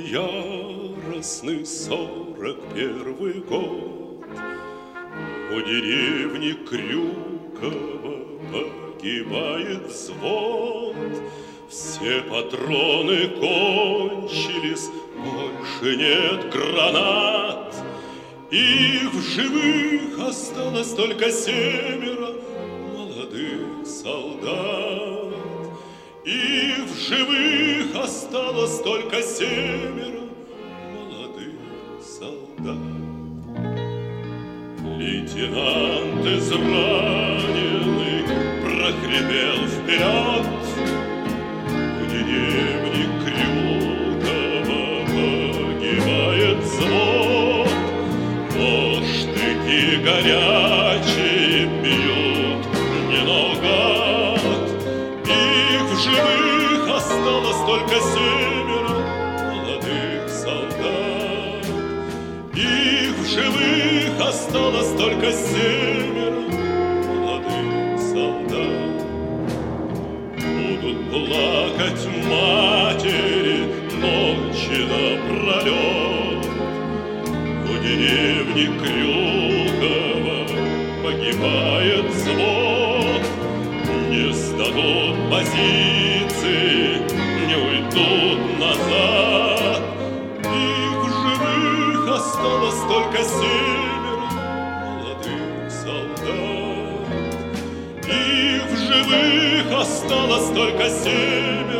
яростный 41 год. У деревни Крюково погибает взвод. Все патроны кончились, больше нет гранат, и в живых осталось только 7 молодых солдат. И в живых осталось только 7 молодых солдат. Лейтенант израненный прохрипел вперед. У деревни Крюково погибает взвод. Но штыки горячие бьют не наугад. И в живых осталось только 7 молодых солдат. И в живых осталось только 7 молодых солдат. Будут плакать матери ночи напролет. У деревни Крюково погибает взвод. Не сдадут позиции, не уйдут назад. И в живых осталось только 7 молодых солдат. И в живых осталось только 7